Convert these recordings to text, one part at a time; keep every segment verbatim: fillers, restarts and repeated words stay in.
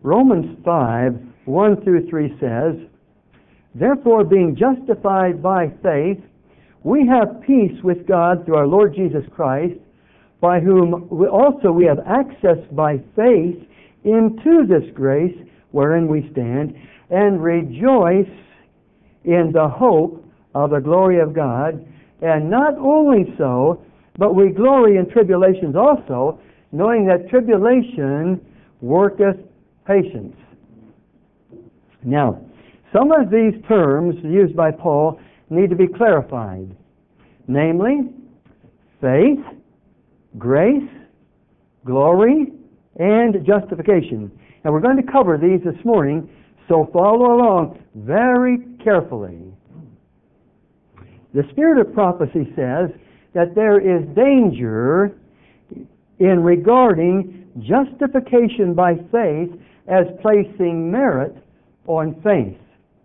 Romans five, one through three says, "Therefore, being justified by faith, we have peace with God through our Lord Jesus Christ, by whom we also we have access by faith into this grace wherein we stand, and rejoice in the hope of the glory of God. And not only so, but we glory in tribulations also, knowing that tribulation worketh patience." Now, some of these terms used by Paul need to be clarified. Namely, faith, grace, glory, and justification. And we're going to cover these this morning, so follow along very carefully. The Spirit of Prophecy says that there is danger in regarding justification by faith as placing merit on faith.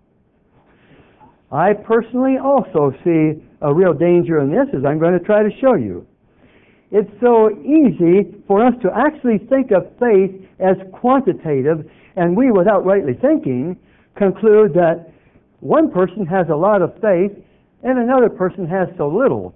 I personally also see a real danger in this, as I'm going to try to show you. It's so easy for us to actually think of faith as quantitative, and we, without rightly thinking, conclude that one person has a lot of faith and another person has so little.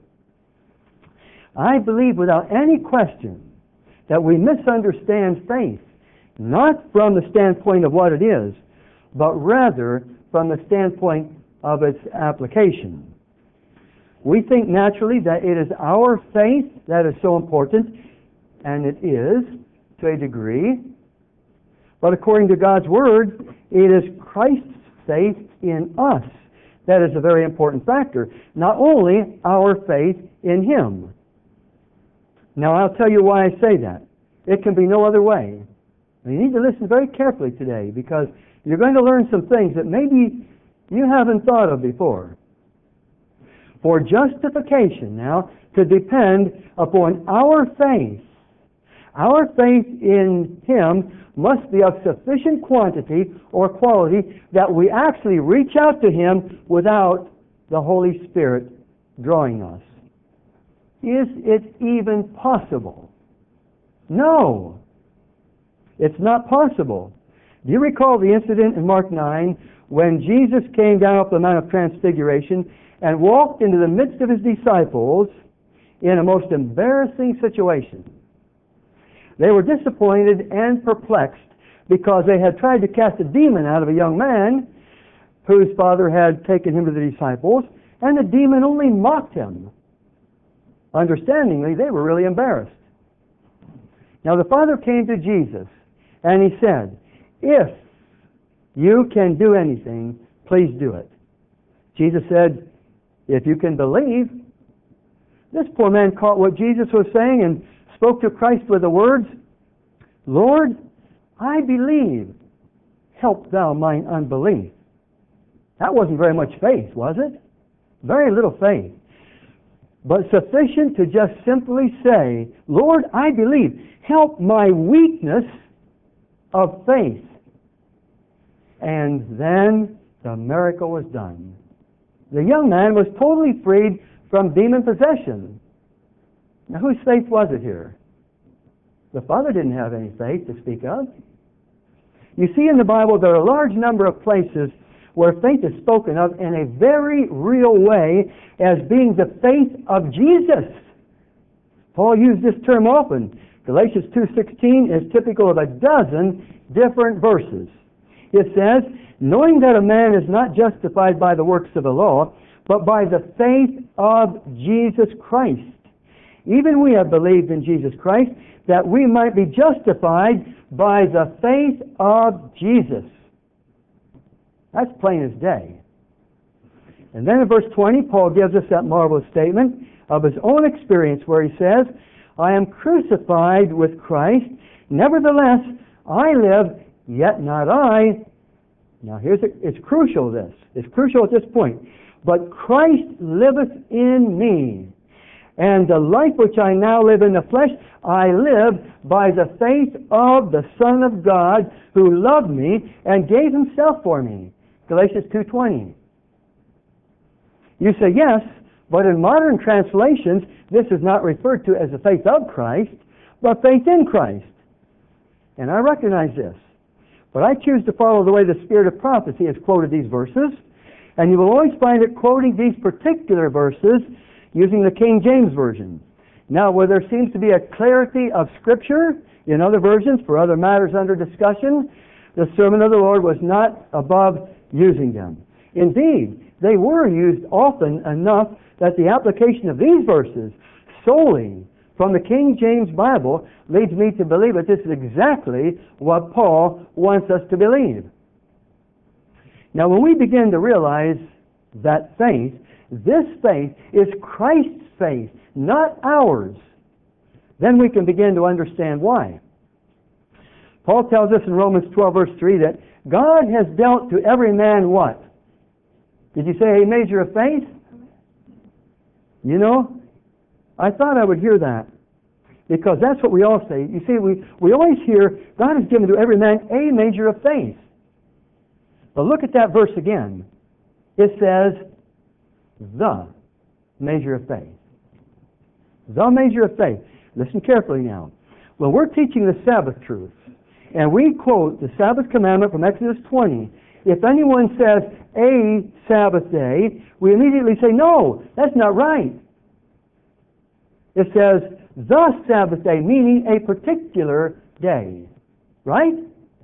I believe without any question that we misunderstand faith, not from the standpoint of what it is, but rather from the standpoint of its application. We think naturally that it is our faith that is so important, and it is to a degree. But according to God's Word, it is Christ's faith in us that is a very important factor, not only our faith in Him. Now, I'll tell you why I say that. It can be no other way. You need to listen very carefully today, because you're going to learn some things that maybe you haven't thought of before. For justification now to depend upon our faith, our faith in Him must be of sufficient quantity or quality that we actually reach out to Him without the Holy Spirit drawing us. Is it even possible? No. It's not possible. Do you recall the incident in Mark nine when Jesus came down off the Mount of Transfiguration and walked into the midst of His disciples in a most embarrassing situation? They were disappointed and perplexed because they had tried to cast a demon out of a young man whose father had taken him to the disciples, and the demon only mocked him. Understandingly, they were really embarrassed. Now the father came to Jesus and he said, "If you can do anything, please do it." Jesus said, "If you can believe." This poor man caught what Jesus was saying and spoke to Christ with the words, "Lord, I believe. Help thou mine unbelief." That wasn't very much faith, was it? Very little faith. But sufficient to just simply say, "Lord, I believe. Help my weakness of faith." And then the miracle was done. The young man was totally freed from demon possession. Now, whose faith was it here? The father didn't have any faith to speak of. You see, in the Bible, there are a large number of places where faith is spoken of in a very real way as being the faith of Jesus. Paul used this term often. Galatians two sixteen is typical of a dozen different verses. It says, "Knowing that a man is not justified by the works of the law, but by the faith of Jesus Christ. Even we have believed in Jesus Christ, that we might be justified by the faith of Jesus." That's plain as day. And then in verse twenty, Paul gives us that marvelous statement of his own experience where he says, "I am crucified with Christ. Nevertheless, I live, yet not I." Now here's a, it's crucial this. It's crucial at this point. "But Christ liveth in me. And the life which I now live in the flesh, I live by the faith of the Son of God, who loved me and gave Himself for me." Galatians two twenty. You say, yes, but in modern translations, this is not referred to as the faith of Christ, but faith in Christ. And I recognize this. But I choose to follow the way the Spirit of prophecy has quoted these verses, and you will always find it quoting these particular verses using the King James Version. Now, where there seems to be a clarity of Scripture in other versions for other matters under discussion, the sermon of the Lord was not above using them. Indeed, they were used often enough that the application of these verses solely from the King James Bible leads me to believe that this is exactly what Paul wants us to believe. Now, when we begin to realize that faith, this faith is Christ's faith, not ours, then we can begin to understand why. Paul tells us in Romans twelve, verse three, that God has dealt to every man what? Did you say a measure of faith? You know, I thought I would hear that, because that's what we all say. You see, we, we always hear God has given to every man a measure of faith. But look at that verse again. It says, the measure of faith. The measure of faith. Listen carefully now. When we're teaching the Sabbath truth, and we quote the Sabbath commandment from Exodus twenty, if anyone says a Sabbath day, we immediately say, no, that's not right. It says the Sabbath day, meaning a particular day. Right?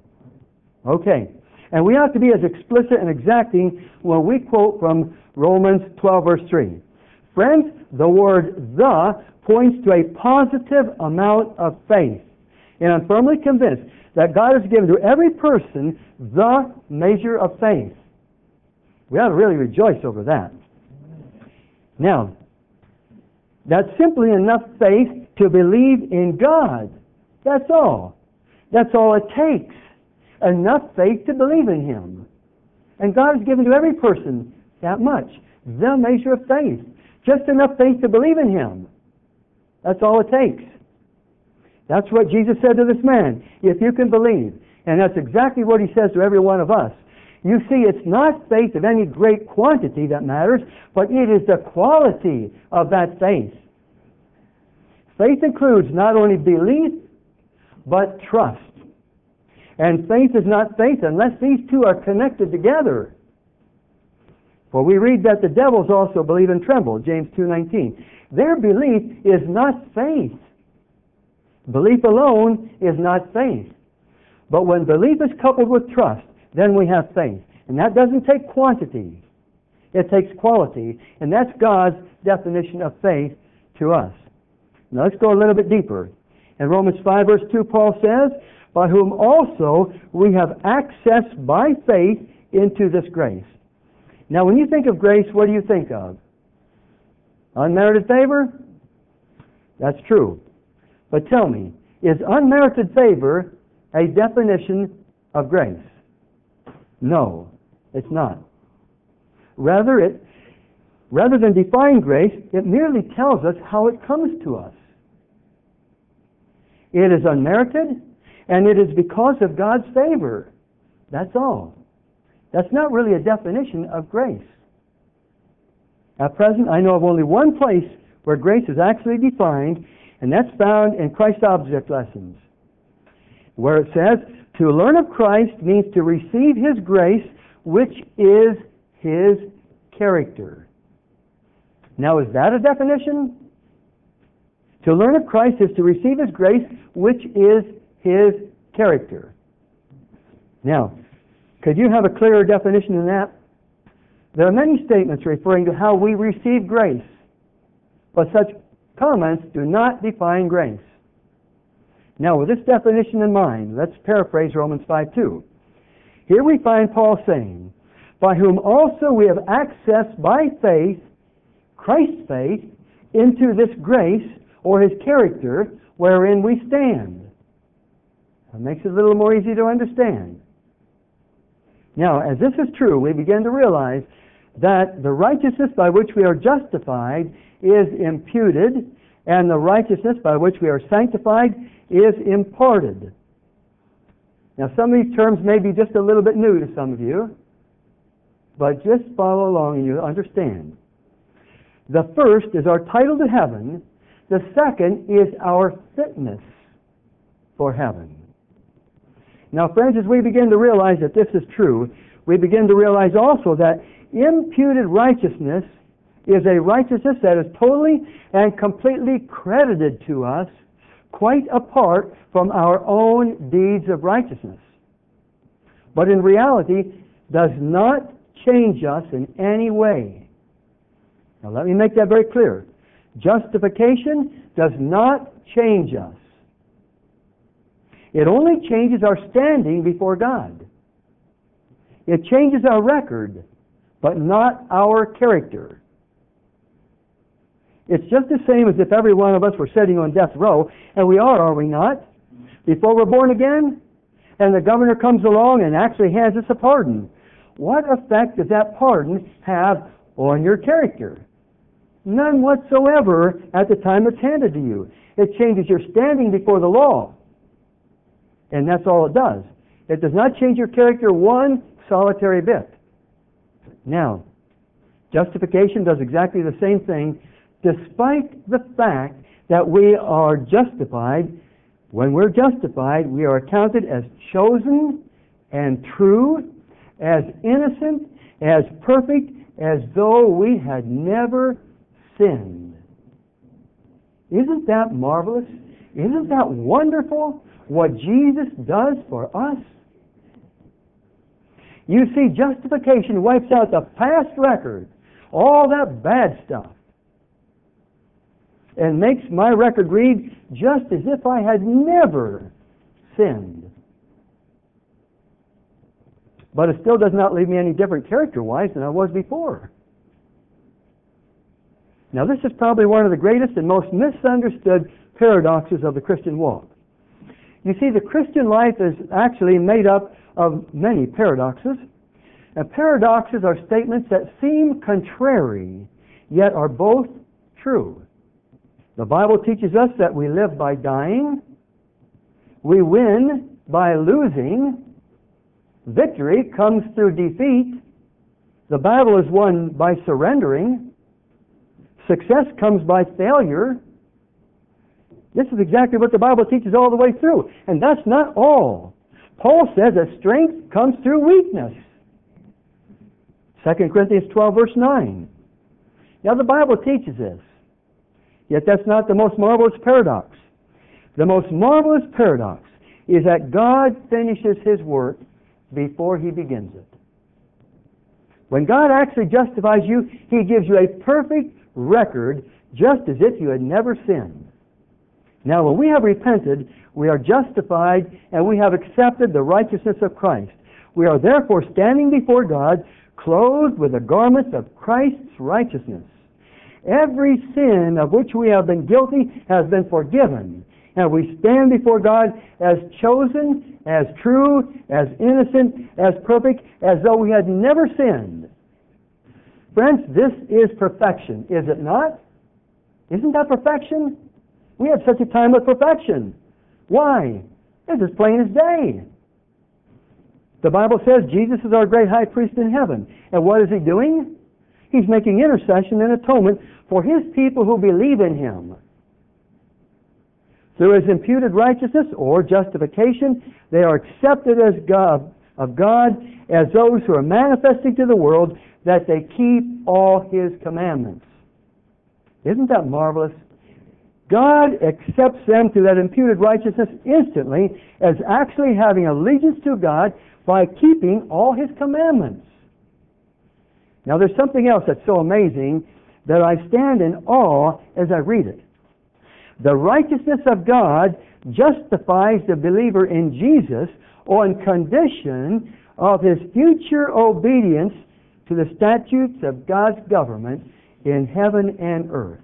Okay. And we ought to be as explicit and exacting when we quote from Romans twelve, verse three. Friends, the word the points to a positive amount of faith. And I'm firmly convinced that God has given to every person the measure of faith. We ought to really rejoice over that. Now, that's simply enough faith to believe in God. That's all. That's all it takes. Enough faith to believe in Him. And God has given to every person that much. The measure of faith. Just enough faith to believe in Him. That's all it takes. That's what Jesus said to this man. If you can believe. And that's exactly what He says to every one of us. You see, it's not faith of any great quantity that matters, but it is the quality of that faith. Faith includes not only belief, but trust. And faith is not faith unless these two are connected together. For we read that the devils also believe and tremble, James two nineteen. Their belief is not faith. Belief alone is not faith. But when belief is coupled with trust, then we have faith. And that doesn't take quantity. It takes quality. And that's God's definition of faith to us. Now let's go a little bit deeper. In Romans five, verse two, Paul says, by whom also we have access by faith into this grace. Now when you think of grace, what do you think of? Unmerited favor? That's true. But tell me, is unmerited favor a definition of grace? No, it's not. Rather, it, rather than define grace, it merely tells us how it comes to us. It is unmerited, and it is because of God's favor. That's all. That's not really a definition of grace. At present, I know of only one place where grace is actually defined, and that's found in Christ Object Lessons, where it says, to learn of Christ means to receive His grace, which is His character. Now, is that a definition? To learn of Christ is to receive His grace, which is His character. Now, could you have a clearer definition than that? There are many statements referring to how we receive grace, but such comments do not define grace. Now, with this definition in mind, let's paraphrase Romans five two. Here we find Paul saying, by whom also we have access by faith, Christ's faith, into this grace, or His character, wherein we stand. That makes it a little more easy to understand. Now, as this is true, we begin to realize that the righteousness by which we are justified is imputed, and the righteousness by which we are sanctified is imparted. Now, some of these terms may be just a little bit new to some of you, but just follow along and you'll understand. The first is our title to heaven. The second is our fitness for heaven. Now, friends, as we begin to realize that this is true, we begin to realize also that imputed righteousness is a righteousness that is totally and completely credited to us, quite apart from our own deeds of righteousness. But in reality, does not change us in any way. Now let me make that very clear. Justification does not change us. It only changes our standing before God. It changes our record, but not our character. It's just the same as if every one of us were sitting on death row, and we are, are we not? Before we're born again, and the governor comes along and actually hands us a pardon. What effect does that pardon have on your character? None whatsoever at the time it's handed to you. It changes your standing before the law. And that's all it does. It does not change your character one solitary bit. Now, justification does exactly the same thing, despite the fact that we are justified. When we're justified, we are counted as chosen and true, as innocent, as perfect, as though we had never sinned. Isn't that marvelous? Isn't that wonderful what Jesus does for us? You see, justification wipes out the past record, all that bad stuff, and makes my record read just as if I had never sinned. But it still does not leave me any different character-wise than I was before. Now, this is probably one of the greatest and most misunderstood paradoxes of the Christian walk. You see, the Christian life is actually made up of many paradoxes. And paradoxes are statements that seem contrary, yet are both true. The Bible teaches us that we live by dying, we win by losing, victory comes through defeat, the battle is won by surrendering, success comes by failure. This is exactly what the Bible teaches all the way through. And that's not all. Paul says that strength comes through weakness. Second Corinthians twelve, verse nine. Now the Bible teaches this. Yet that's not the most marvelous paradox. The most marvelous paradox is that God finishes His work before He begins it. When God actually justifies you, He gives you a perfect record, just as if you had never sinned. Now, when we have repented, we are justified and we have accepted the righteousness of Christ. We are therefore standing before God, clothed with the garments of Christ's righteousness. Every sin of which we have been guilty has been forgiven, and we stand before God as chosen, as true, as innocent, as perfect, as though we had never sinned. Friends, this is perfection, is it not? Isn't that perfection? We have such a time of perfection. Why? It's as plain as day. The Bible says Jesus is our great high priest in heaven. And what is He doing? He's making intercession and atonement for His people who believe in Him. Through His imputed righteousness or justification, they are accepted as God, of God as those who are manifesting to the world that they keep all His commandments. Isn't that marvelous? God accepts them through that imputed righteousness instantly as actually having allegiance to God by keeping all His commandments. Now there's something else that's so amazing that I stand in awe as I read it. The righteousness of God justifies the believer in Jesus on condition of his future obedience to the statutes of God's government in heaven and earth.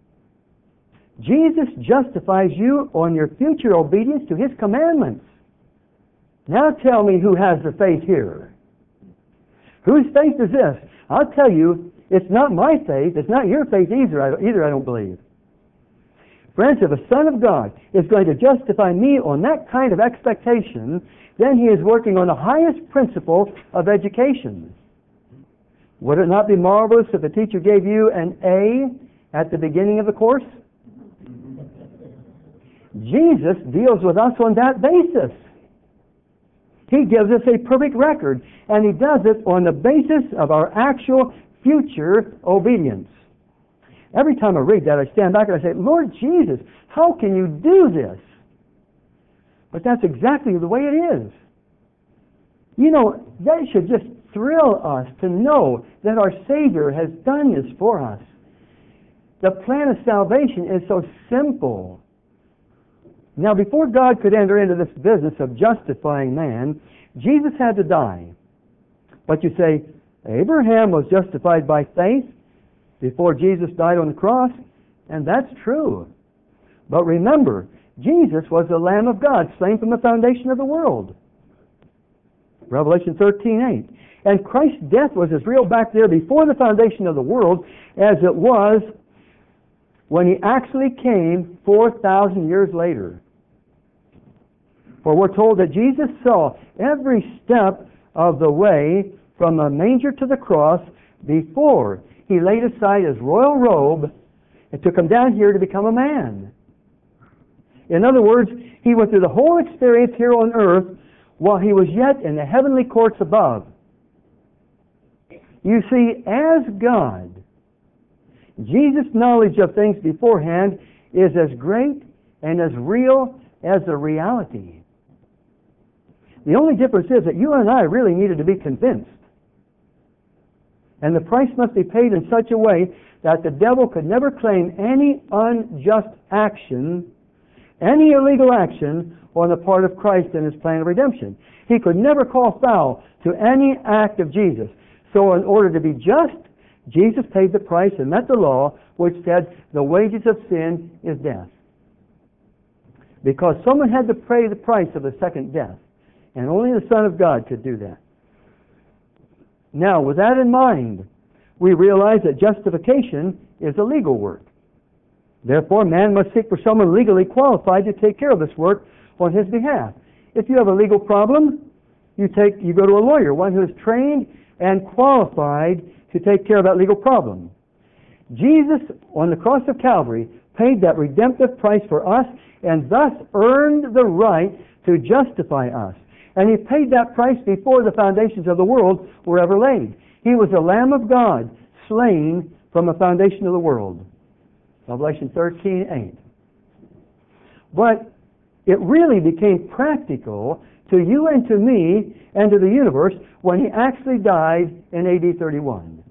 Jesus justifies you on your future obedience to His commandments. Now tell me who has the faith here. Whose faith is this? I'll tell you, it's not my faith, it's not your faith either, I, either I don't believe. Friends, if a Son of God is going to justify me on that kind of expectation, then He is working on the highest principle of education. Would it not be marvelous if a teacher gave you an A at the beginning of the course? Jesus deals with us on that basis. He gives us a perfect record, and He does it on the basis of our actual future obedience. Every time I read that, I stand back and I say, Lord Jesus, how can you do this? But that's exactly the way it is. You know, that should just thrill us to know that our Savior has done this for us. The plan of salvation is so simple. Now, before God could enter into this business of justifying man, Jesus had to die. But you say, Abraham was justified by faith before Jesus died on the cross, and that's true. But remember, Jesus was the Lamb of God, slain from the foundation of the world. Revelation thirteen eight. And Christ's death was as real back there before the foundation of the world as it was when He actually came four thousand years later. For we're told that Jesus saw every step of the way from the manger to the cross before He laid aside His royal robe and took Him down here to become a man. In other words, He went through the whole experience here on earth while He was yet in the heavenly courts above. You see, as God, Jesus' knowledge of things beforehand is as great and as real as the reality. The only difference is that you and I really needed to be convinced. And the price must be paid in such a way that the devil could never claim any unjust action, any illegal action on the part of Christ in His plan of redemption. He could never call foul to any act of Jesus. So in order to be just, Jesus paid the price and met the law, which said the wages of sin is death. Because someone had to pay the price of the second death. And only the Son of God could do that. Now, with that in mind, we realize that justification is a legal work. Therefore, man must seek for someone legally qualified to take care of this work on his behalf. If you have a legal problem, you take you go to a lawyer, one who is trained and qualified to take care of that legal problem. Jesus, on the cross of Calvary, paid that redemptive price for us and thus earned the right to justify us. And He paid that price before the foundations of the world were ever laid. He was the Lamb of God, slain from the foundation of the world. Revelation thirteen eight. But it really became practical to you and to me and to the universe when He actually died in A D thirty-one.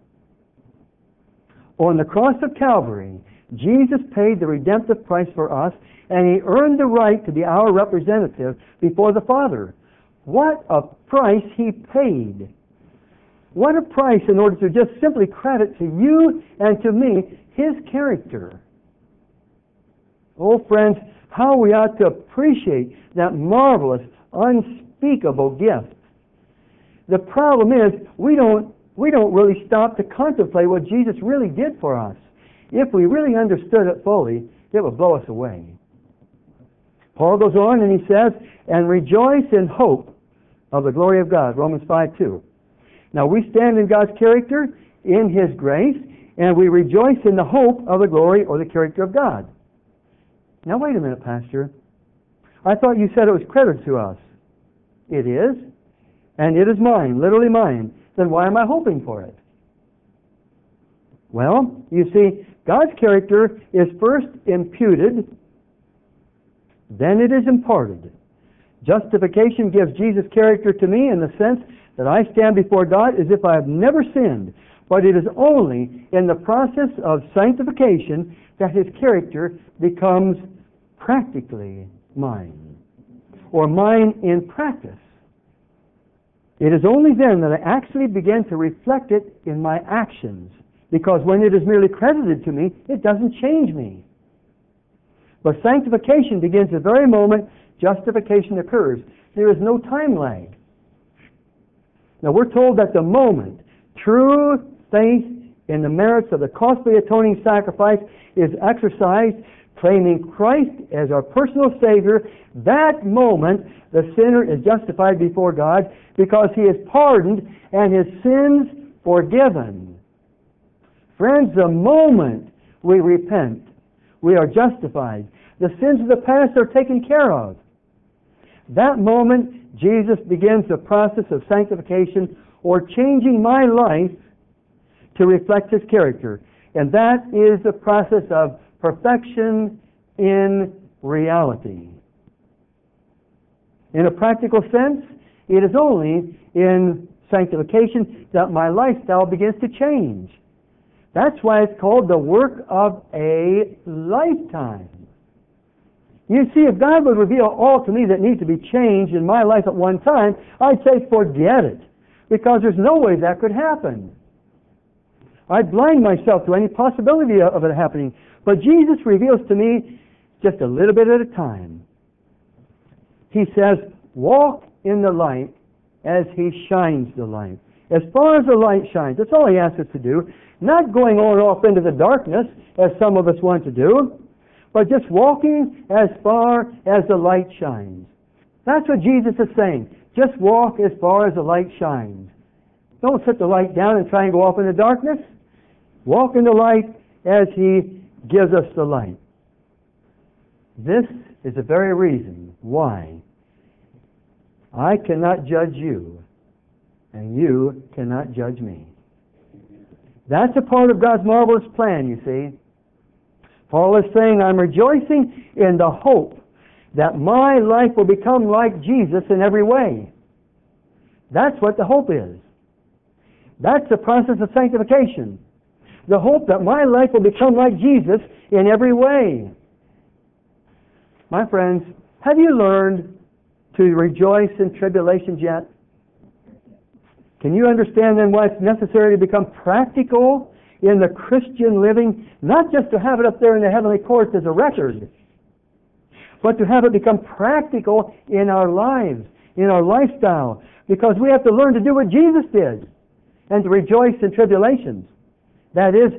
On the cross of Calvary, Jesus paid the redemptive price for us, and He earned the right to be our representative before the Father. What a price He paid! What a price in order to just simply credit to you and to me His character. Oh, friends, how we ought to appreciate that marvelous, unspeakable gift. The problem is, we don't, we don't really stop to contemplate what Jesus really did for us. If we really understood it fully, it would blow us away. Paul goes on and he says, and rejoice in hope of the glory of God, Romans five two. Now we stand in God's character, in His grace, and we rejoice in the hope of the glory or the character of God. Now wait a minute, Pastor. I thought you said it was credited to us. It is, and it is mine, literally mine. Then why am I hoping for it? Well, you see, God's character is first imputed, then it is imparted. Justification gives Jesus' character to me in the sense that I stand before God as if I have never sinned. But it is only in the process of sanctification that His character becomes practically mine, or mine in practice. It is only then that I actually begin to reflect it in my actions, because when it is merely credited to me, it doesn't change me. But sanctification begins the very moment justification occurs. There is no time lag. Now we're told that the moment true faith in the merits of the costly atoning sacrifice is exercised, claiming Christ as our personal Savior, that moment the sinner is justified before God because he is pardoned and his sins forgiven. Friends, the moment we repent, we are justified. The sins of the past are taken care of. that moment, Jesus begins the process of sanctification, or changing my life to reflect His character. And that is the process of perfection in reality. In a practical sense, it is only in sanctification that my lifestyle begins to change. That's why it's called the work of a lifetime. You see, if God would reveal all to me that needs to be changed in my life at one time, I'd say forget it, because there's no way that could happen. I'd blind myself to any possibility of it happening. But Jesus reveals to me just a little bit at a time. He says, walk in the light as He shines the light. As far as the light shines, that's all He asks us to do. Not going on off into the darkness, as some of us want to do, but just walking as far as the light shines. That's what Jesus is saying. Just walk as far as the light shines. Don't set the light down and try and go off in the darkness. Walk in the light as He gives us the light. This is the very reason why I cannot judge you, and you cannot judge me. That's a part of God's marvelous plan, you see. Paul is saying, I'm rejoicing in the hope that my life will become like Jesus in every way. That's what the hope is. That's the process of sanctification. The hope that my life will become like Jesus in every way. My friends, have you learned to rejoice in tribulations yet? Can you understand then why it's necessary to become practical in the Christian living? Not just to have it up there in the heavenly courts as a record, but to have it become practical in our lives, in our lifestyle. Because we have to learn to do what Jesus did and to rejoice in tribulations. That is,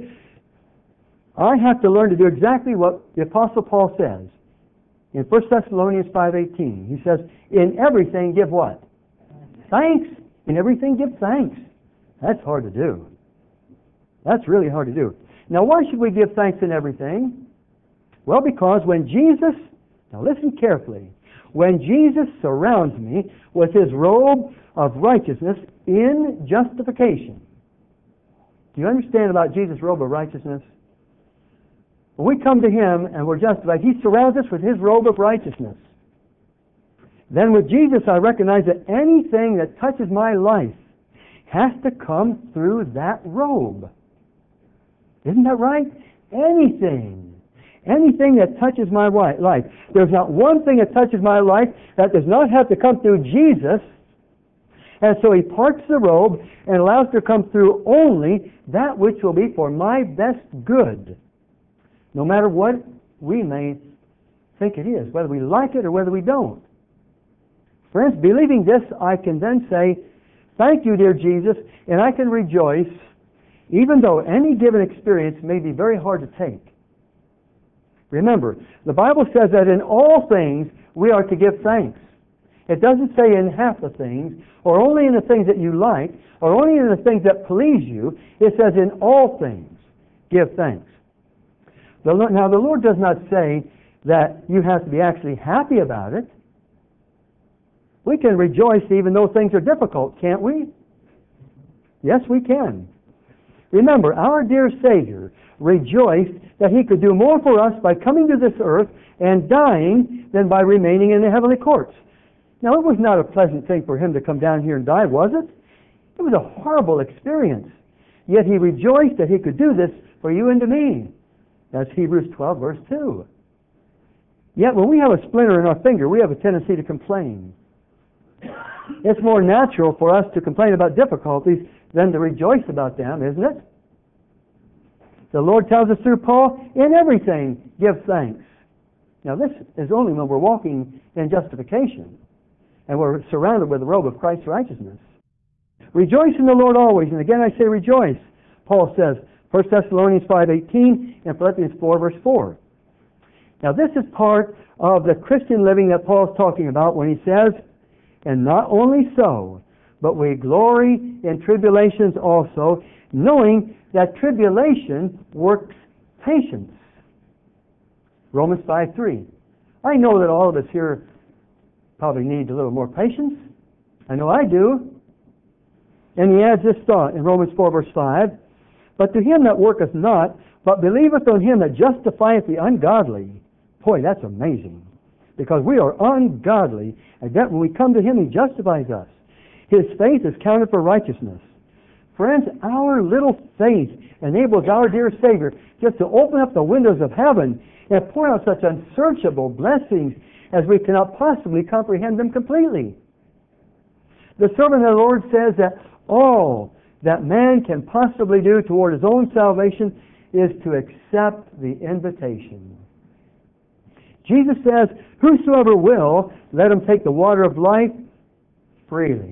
I have to learn to do exactly what the Apostle Paul says in First Thessalonians five eighteen. He says, in everything give what? Thanks. In everything give thanks. That's hard to do. That's really hard to do. Now, why should we give thanks in everything? Well, because when Jesus, now listen carefully, when Jesus surrounds me with His robe of righteousness in justification. Do you understand about Jesus' robe of righteousness? When we come to Him and we're justified, He surrounds us with His robe of righteousness. Then with Jesus, I recognize that anything that touches my life has to come through that robe. Isn't that right? Anything. Anything that touches my life. There's not one thing that touches my life that does not have to come through Jesus. And so He parts the robe and allows to come through only that which will be for my best good. No matter what we may think it is, whether we like it or whether we don't. Friends, believing this, I can then say, thank you, dear Jesus, and I can rejoice, even though any given experience may be very hard to take. Remember, the Bible says that in all things we are to give thanks. It doesn't say in half the things, or only in the things that you like, or only in the things that please you. It says in all things give thanks. The, now, the Lord does not say that you have to be actually happy about it. We can rejoice even though things are difficult, can't we? Yes, we can. Remember, our dear Savior rejoiced that He could do more for us by coming to this earth and dying than by remaining in the heavenly courts. Now, it was not a pleasant thing for Him to come down here and die, was it? It was a horrible experience. Yet He rejoiced that He could do this for you and to me. That's Hebrews twelve, verse two. Yet when we have a splinter in our finger, we have a tendency to complain. It's more natural for us to complain about difficulties than to rejoice about them, isn't it? The Lord tells us through Paul, in everything give thanks. Now this is only when we're walking in justification and we're surrounded with the robe of Christ's righteousness. Rejoice in the Lord always. And again I say rejoice. Paul says, First Thessalonians five eighteen and Philippians four verse four. Now this is part of the Christian living that Paul's talking about when he says, and not only so, but we glory in tribulations also, knowing that tribulation works patience. Romans five three. I know that all of us here probably need a little more patience. I know I do. And he adds this thought in Romans four, verse five. But to him that worketh not, but believeth on him that justifieth the ungodly. Boy, that's amazing. Because we are ungodly, and yet when we come to him, he justifies us. His faith is counted for righteousness. Friends, our little faith enables our dear Savior just to open up the windows of heaven and pour out such unsearchable blessings as we cannot possibly comprehend them completely. The servant of the Lord says that all that man can possibly do toward his own salvation is to accept the invitation. Jesus says, whosoever will, let him take the water of life freely.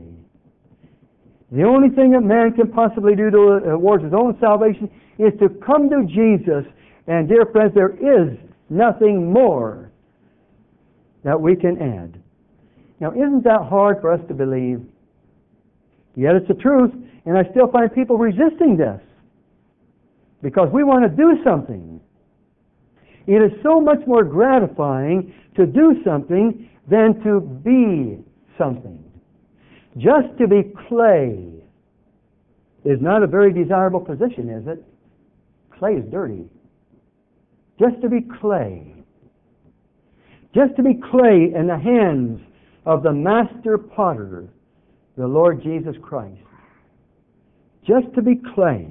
The only thing that man can possibly do towards his own salvation is to come to Jesus. And dear friends, there is nothing more that we can add. Now, isn't that hard for us to believe? Yet it's the truth, and I still find people resisting this because we want to do something. It is so much more gratifying to do something than to be something. Just to be clay is not a very desirable position, is it? Clay is dirty. Just to be clay. Just to be clay in the hands of the master potter, the Lord Jesus Christ. Just to be clay.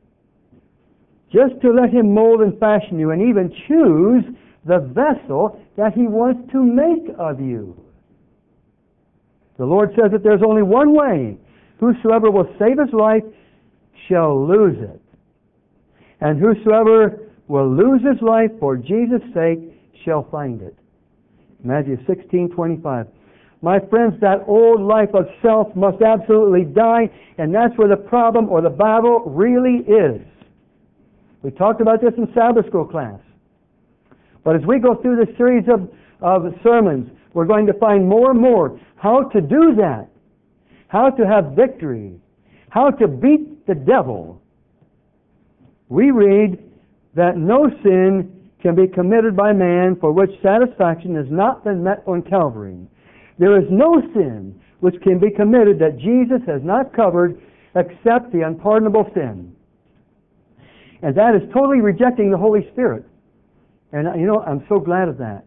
Just to let him mold and fashion you and even choose the vessel that he wants to make of you. The Lord says that there's only one way. Whosoever will save his life shall lose it. And whosoever will lose his life for Jesus' sake shall find it. Matthew sixteen twenty-five. My friends, that old life of self must absolutely die, and that's where the problem or the battle really is. We talked about this in Sabbath school class. But as we go through this series of, of sermons, we're going to find more and more how to do that, how to have victory, how to beat the devil. We read that no sin can be committed by man for which satisfaction has not been met on Calvary. There is no sin which can be committed that Jesus has not covered except the unpardonable sin. And that is totally rejecting the Holy Spirit. And you know, I'm so glad of that.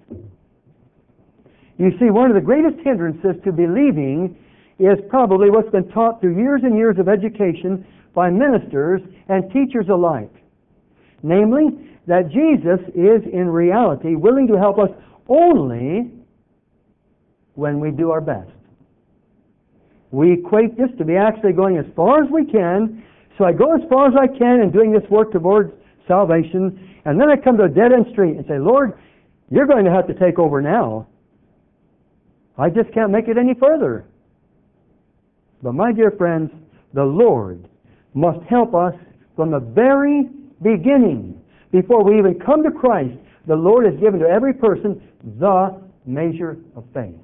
You see, one of the greatest hindrances to believing is probably what's been taught through years and years of education by ministers and teachers alike. Namely, that Jesus is in reality willing to help us only when we do our best. We equate this to be actually going as far as we can. So I go as far as I can in doing this work towards salvation, and then I come to a dead-end street and say, Lord, you're going to have to take over now. I just can't make it any further. But my dear friends, the Lord must help us from the very beginning. Before we even come to Christ, the Lord has given to every person the measure of faith.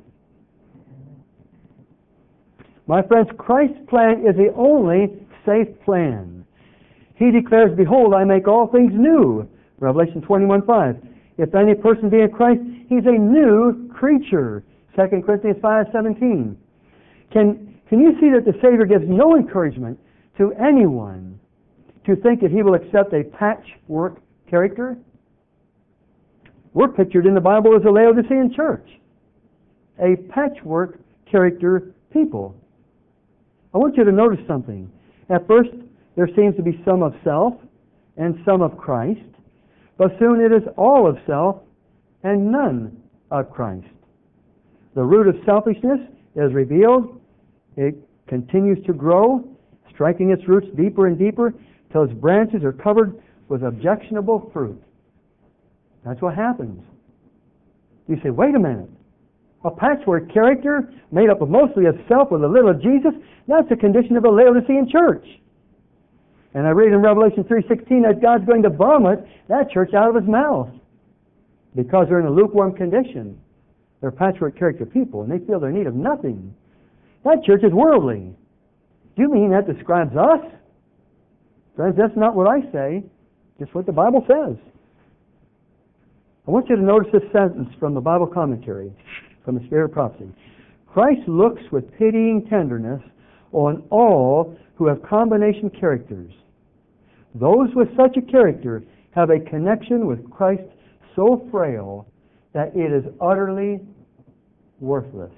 My friends, Christ's plan is the only safe plan. He declares, behold, I make all things new. Revelation twenty-one five. If any person be in Christ, he's a new creature. Second Corinthians five seventeen. Can, can you see that the Savior gives no encouragement to anyone to think that he will accept a patchwork character? We're pictured in the Bible as a Laodicean church. A patchwork character people. I want you to notice something. At first, there seems to be some of self and some of Christ, but soon it is all of self and none of Christ. The root of selfishness is revealed. It continues to grow, striking its roots deeper and deeper till its branches are covered with objectionable fruit. That's what happens. You say, wait a minute. A patchwork character made up of mostly of self with a little of Jesus, that's the condition of a Laodicean church. And I read in Revelation three sixteen that God's going to vomit that church out of his mouth because they're in a lukewarm condition. They're patchwork character people, and they feel their need of nothing. That church is worldly. Do you mean that describes us? Friends, that's not what I say. Just what the Bible says. I want you to notice this sentence from the Bible commentary. from the spirit of prophecy. Christ looks with pitying tenderness on all who have combination characters. Those with such a character have a connection with Christ so frail that it is utterly worthless.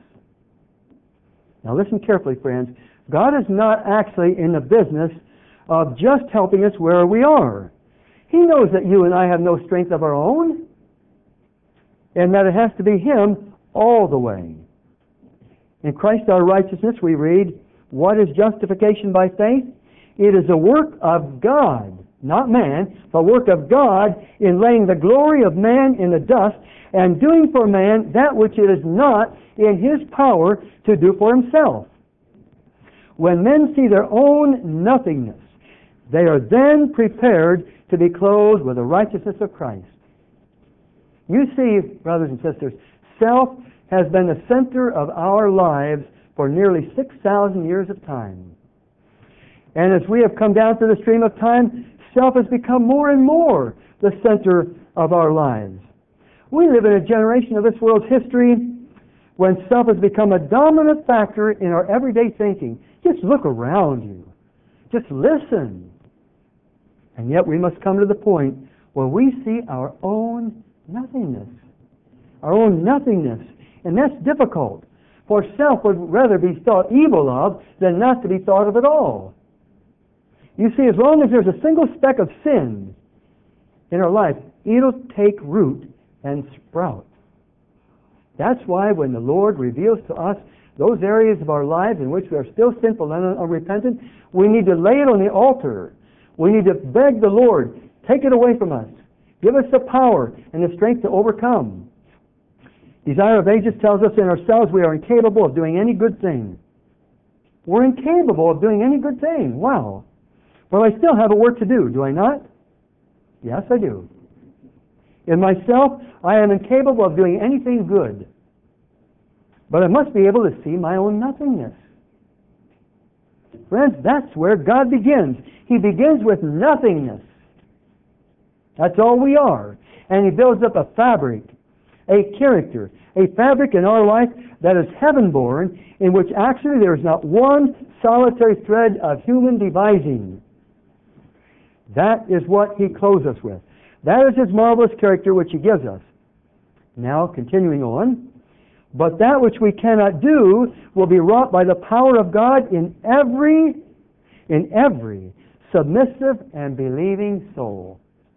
Now listen carefully, friends. God is not actually in the business of just helping us where we are. He knows that you and I have no strength of our own, and that it has to be Him all the way. In Christ our righteousness, we read, what is justification by faith? It is a work of God, not man, but work of God in laying the glory of man in the dust and doing for man that which it is not in his power to do for himself. When men see their own nothingness, they are then prepared to be clothed with the righteousness of Christ. You see, brothers and sisters, self has been the center of our lives for nearly six thousand years of time. And as we have come down through the stream of time, self has become more and more the center of our lives. We live in a generation of this world's history when self has become a dominant factor in our everyday thinking. Just look around you. Just listen. And yet we must come to the point where we see our own nothingness. Our own nothingness. And that's difficult. For self would rather be thought evil of than not to be thought of at all. You see, as long as there's a single speck of sin in our life, it'll take root and sprout. That's why when the Lord reveals to us those areas of our lives in which we are still sinful and unrepentant, we need to lay it on the altar. We need to beg the Lord, take it away from us. Give us the power and the strength to overcome. Desire of Ages tells us in ourselves we are incapable of doing any good thing. We're incapable of doing any good thing. Wow. Well, I still have a work to do, do I not? Yes, I do. In myself, I am incapable of doing anything good. But I must be able to see my own nothingness. Friends, that's where God begins. He begins with nothingness. That's all we are. And He builds up a fabric, a character, a fabric in our life that is heaven-born, in which actually there is not one solitary thread of human devising. That is what He clothes us with. That is His marvelous character which He gives us. Now, continuing on, but that which we cannot do will be wrought by the power of God in every, in every submissive and believing soul.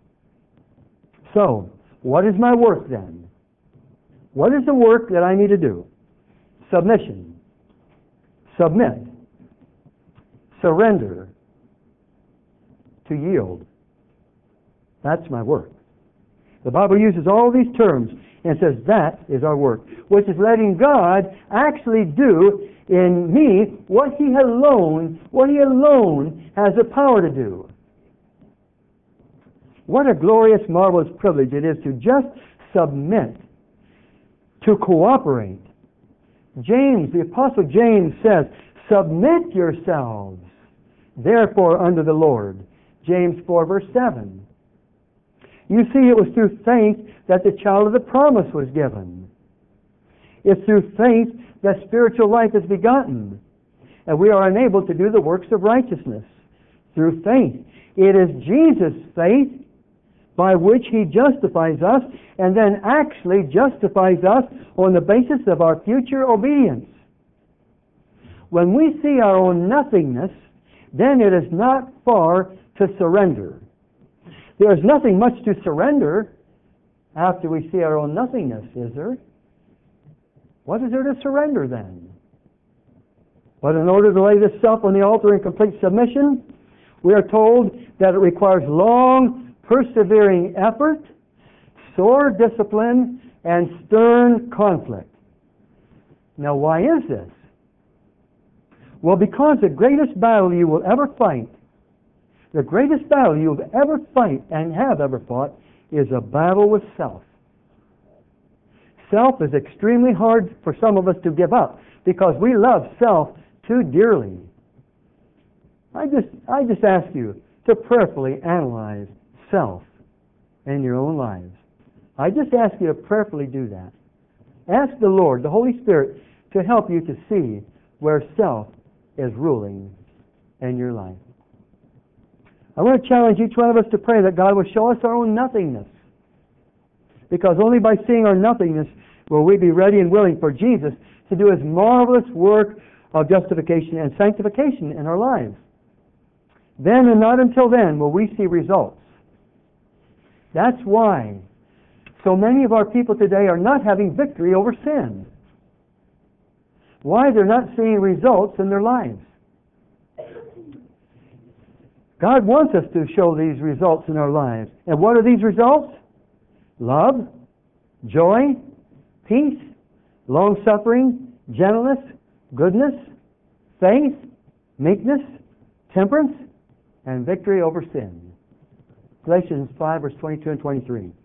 So, what is my work then? What is the work that I need to do? Submission. Submit. Surrender. To yield. That's my work. The Bible uses all these terms and says that is our work, which is letting God actually do in me what He alone, what He alone has the power to do. What a glorious, marvelous privilege it is to just submit, to cooperate. James, the Apostle James says, submit yourselves, therefore, unto the Lord. James four, verse seven. You see, it was through faith that the child of the promise was given. It's through faith that spiritual life is begotten. And we are enabled to do the works of righteousness. Through faith. It is Jesus' faith by which He justifies us and then actually justifies us on the basis of our future obedience. When we see our own nothingness, then it is not far to surrender. There is nothing much to surrender after we see our own nothingness, is there? What is there to surrender then? But in order to lay this self on the altar in complete submission, we are told that it requires long, persevering effort, sore discipline, and stern conflict. Now, why is this? Well, because the greatest battle you will ever fight, the greatest battle you will ever fight and have ever fought is a battle with self. Self is extremely hard for some of us to give up because we love self too dearly. I just, I just ask you to prayerfully analyze self in your own lives. I just ask you to prayerfully do that. Ask the Lord, the Holy Spirit, to help you to see where self is ruling in your life. I want to challenge each one of us to pray that God will show us our own nothingness. Because only by seeing our nothingness will we be ready and willing for Jesus to do His marvelous work of justification and sanctification in our lives. Then and not until then will we see results. That's why so many of our people today are not having victory over sin. Why? They're not seeing results in their lives. God wants us to show these results in our lives. And what are these results? Love, joy, peace, long-suffering, gentleness, goodness, faith, meekness, temperance, and victory over sin. Galatians five, verse twenty-two and twenty-three.